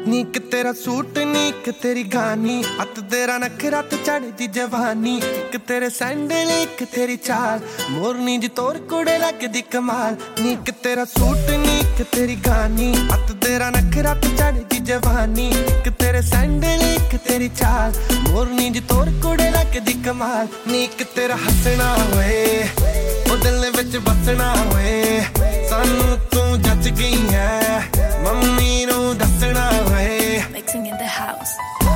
नीक तेरा सूट नीक तेरी गानी अत तेरा नखरा ते चढ़दी जवानी एक तेरे सैंडल एक तेरी चाल मोरनी जी तोर कुड़े लगदी कमाल नीक तेरा सूट नीक तेरी गानी अत तेरा नखरा ते चढ़दी जवानी एक तेरे सैंडल एक तेरी चाल मोरनी जी तोर कुड़े लगदी कमाल नीक तेरा हसना होए ओ दिल विच बसना होए सानू तू जच गई है मम्मी नू दसना होए Mixing in the house.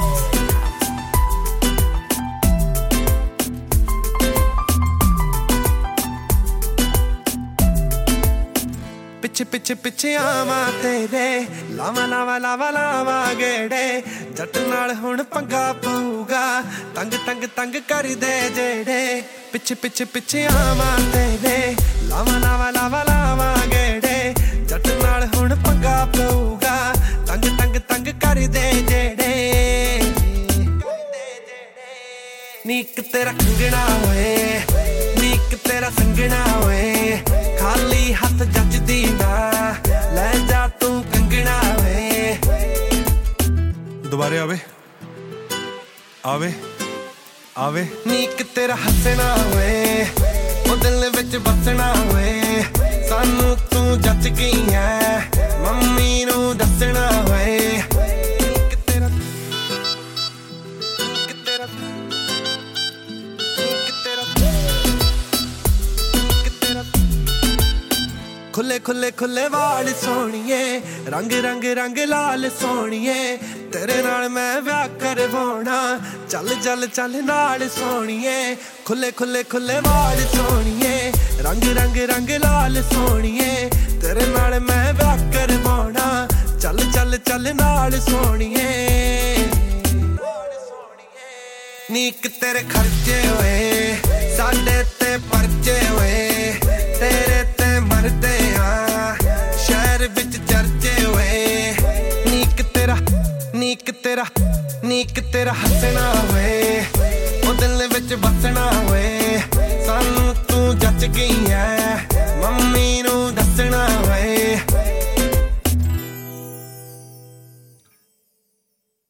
पिछे पिछे पिछे आवा तेरे लावा लावा लावा लावा गेड़े जट नाल हुण पंगा पऊगा तंग तंग तंग कर दे जेड़े पिछे पिछे पिछे आवा तेरे लावा लावा लावा लावा गेड़े जट नाल हुण पंगा पऊगा तंग तंग तंग कर दे जेड़े नीक तेरा कंगना होए नीक तेरा संगना होए खाली हाथ जचदी ना ले जा तू कंगना होए दोबारे आवे आवे आवे नीक तेरा हसना होए ओ दिल विच बसना होए सानू तू जच गई है मम्मी नू दसना होए नीक तेरा नीक तेरा नीक तेरा नीक तेरा खुले खुले खुले वाल सोहणीए रंग रंग रंग लाल सोहणीए तेरे नाल मैं विआह करवाउणा चल चल चल नाल सोहणीए खुले खुले खुले वाल सोहणीए रंग रंग रंग लाल सोहणीए तेरे नाल मैं विआह करवाउणा चल चल चल नाल सोहणीए नीक तेरे खर्चे होए साडे ते परचे होए तेरे ते मरदे हां शहर विच चर्चे होए नीक तेरा नीक तेरा हसना होए ओ दिल विच बसना होए सानू तू जच गई है मम्मी नू